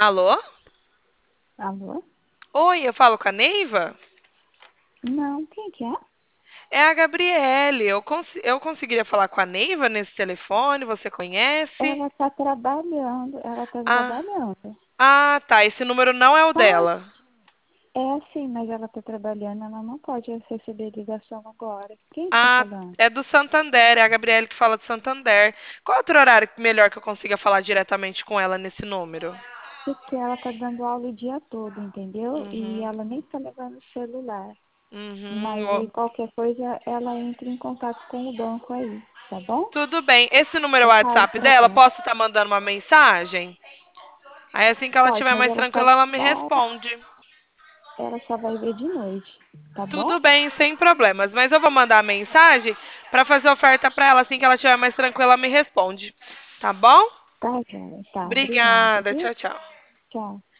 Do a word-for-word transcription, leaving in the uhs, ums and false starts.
Alô? Alô? Oi, eu falo com a Neiva? Não, quem que é? É a Gabriele. Eu, cons eu conseguiria falar com a Neiva nesse telefone? Você conhece? Ela tá trabalhando, ela tá Ah, trabalhando. ah, tá. Esse número não é o Mas dela. é assim, mas ela tá trabalhando, ela não pode receber ligação agora. Quem está Ah, falando? é do Santander. É a Gabriele que fala do Santander. Qual outro horário melhor que eu consiga falar diretamente com ela nesse número? Porque ela tá dando aula o dia todo, entendeu? E Uhum, ela nem tá levando o celular. uhum. Mas Ó, aí qualquer coisa ela entra em contato com o banco aí, tá bom? tudo bem. Esse número é o Eu falo WhatsApp pra dela? ela. Posso estar mandando uma mensagem? Aí assim que ela Pode, estiver mas mais ela só tranquila, ela me vai, responde. ela só vai ver de noite, tá Tudo bom? bem, sem problemas. Mas eu vou mandar a mensagem para fazer oferta para ela. Assim que ela estiver mais tranquila, ela me responde. Tá bom? Tá, joia. Tá, obrigada, Obrigada. viu? Tchau, tchau. Tchau.